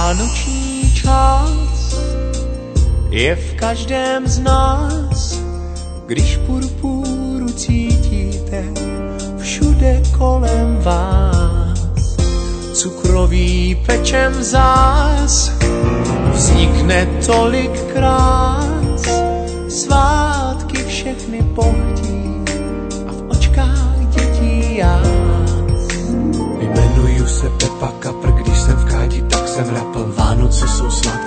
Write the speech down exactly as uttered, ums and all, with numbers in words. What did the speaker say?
Vánoční čas je v každém z nás, když purpúru cítíte všude kolem vás. Cukrový pečem zás vznikne tolik krás, svátky všechny pohltí a v očkách dětí jás. Jmenuju se Pepa Kapr, když jsem v kádi, tak jsem rapl. Vánoce jsou sladké